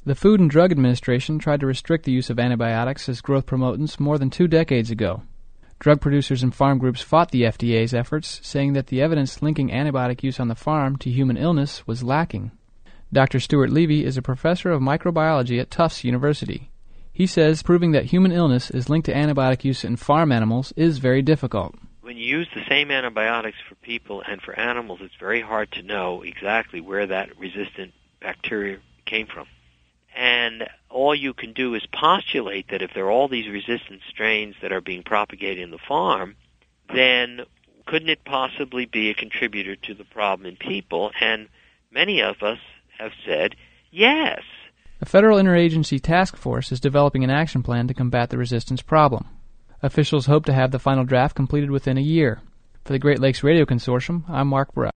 The Food and Drug Administration tried to restrict the use of antibiotics as growth promotants more than 2 decades ago. Drug producers and farm groups fought the FDA's efforts, saying that the evidence linking antibiotic use on the farm to human illness was lacking. Dr. Stuart Levy is a professor of microbiology at Tufts University. He says proving that human illness is linked to antibiotic use in farm animals is very difficult. When you use the same antibiotics for people and for animals, it's very hard to know exactly where that resistant bacteria came from. And all you can do is postulate that if there are all these resistant strains that are being propagated in the farm, then couldn't it possibly be a contributor to the problem in people? And many of us have said yes. A federal interagency task force is developing an action plan to combat the resistance problem. Officials hope to have the final draft completed within a year. For the Great Lakes Radio Consortium, I'm Mark Burrell.